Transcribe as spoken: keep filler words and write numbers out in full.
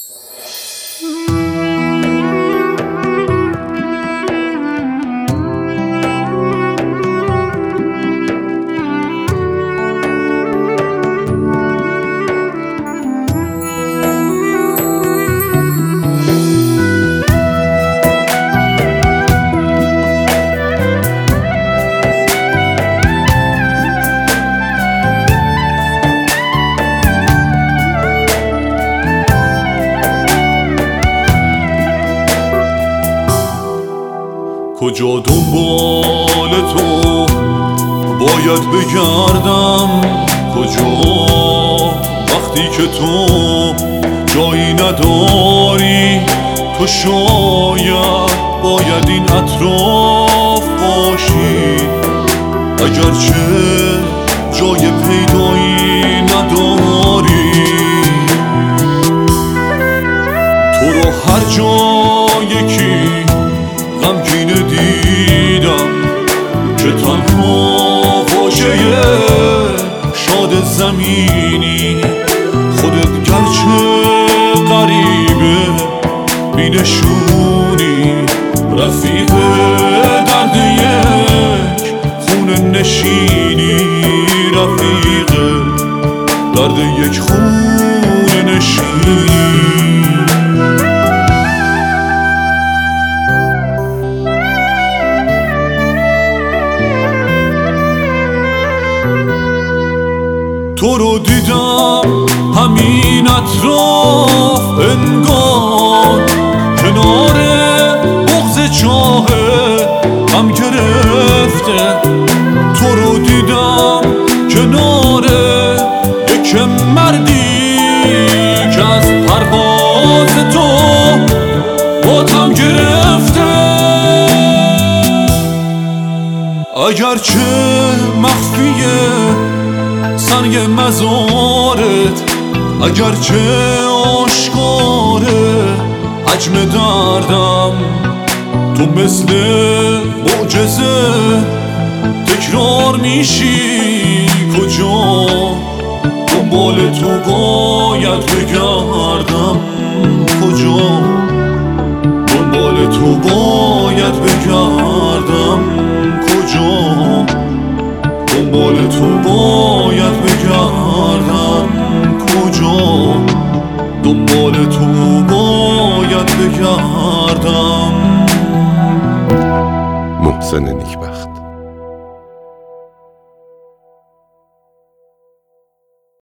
کجا دنبال تو باید بگردم، کجا وقتی که تو جایی نداری؟ تو شاید باید این اطراف باشی، اگرچه جای پیدایی نداری. تو رو هر جا یکی غمگین دیدم که تنها واژه شاد زمینی. خودت گرچه غریبه بینشونی، رفیق درد یک خونه نشینی، رفیق درد یک خونه نشینی. تو رو دیدم همین اطراف، انگار کنار بغض چاه غم گرفته. تو رو دیدم کنار یک مردی که از پرواز تو باتم گرفته. اگرچه مخفیه سنگ مزارت، اگرچه آشکاره حجم دردم، تو مثل معجزه تکرار میشی. کجا دنبال تو باید بگردم، کجا دنبال تو باید بگردم، کجا دنبال تو باید بگردم، کجا دنبال تو باید بگردم. محسن نیکبخت.